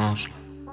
масло.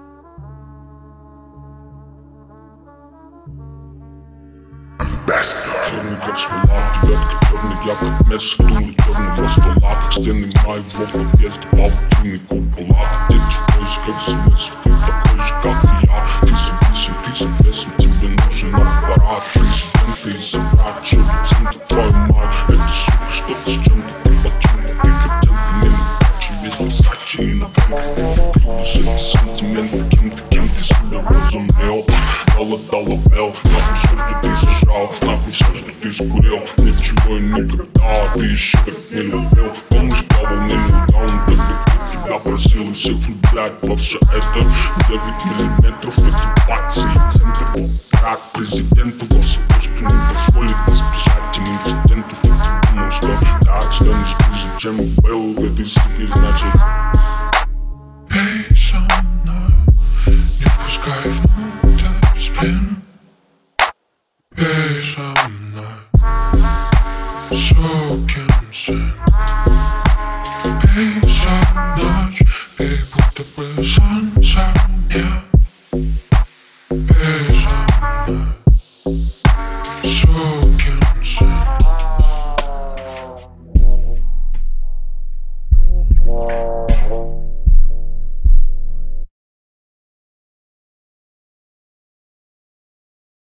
Черный как смола, девятка черный, я как мясо, дуло черного ствола. Стены моего подъезда, паутины купола. Ты чувствуешь, как смысл, ты такой же, как и я. Ты соответствен, тебе нужен аппарат. Президент и собрать, что лицем-то твою мать. Это сука, что-то с чем-то, ты почему-то, ты джентльмен. Весь Версачи и на банке. Кружит сантименты, кем ты себя возомнил. Доллар, нахуй все, что ты сожрал, нахуй все, что ты скурил. Ничего и никогда, ты еще так не любил. Помнишь, по волнению даун, тогда ты тебя просил и всех влюблять во все это. 9 миллиметров, эти пацы и центры. Рад президенту во все то, что не позволит избежать тем инцидентов. Что ты думал, что так станешь ближе, чем был в этой суке, значит. Пей со мной, не пускай внутрь сплин. Пей со мной, сукин сын. Пей за ночь, пей будто бы за